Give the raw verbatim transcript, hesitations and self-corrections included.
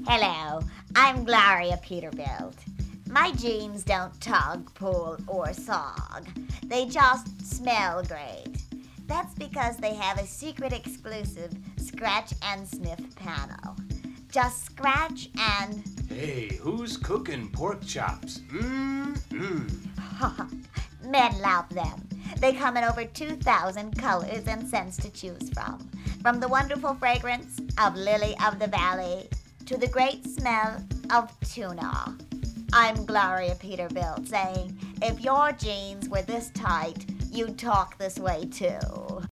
Hello, I'm Gloria Peterbilt. My jeans don't tug, pull, or sog. They just smell great. That's because they have a secret exclusive scratch and sniff panel. Just scratch and... Hey, who's cooking pork chops? Mmm-mmm. Men love them. They come in over two thousand colors and scents to choose from. From the wonderful fragrance of lily of the valley to the great smell of tuna. I'm Gloria Peterbilt saying, if your jeans were this tight, you'd talk this way too.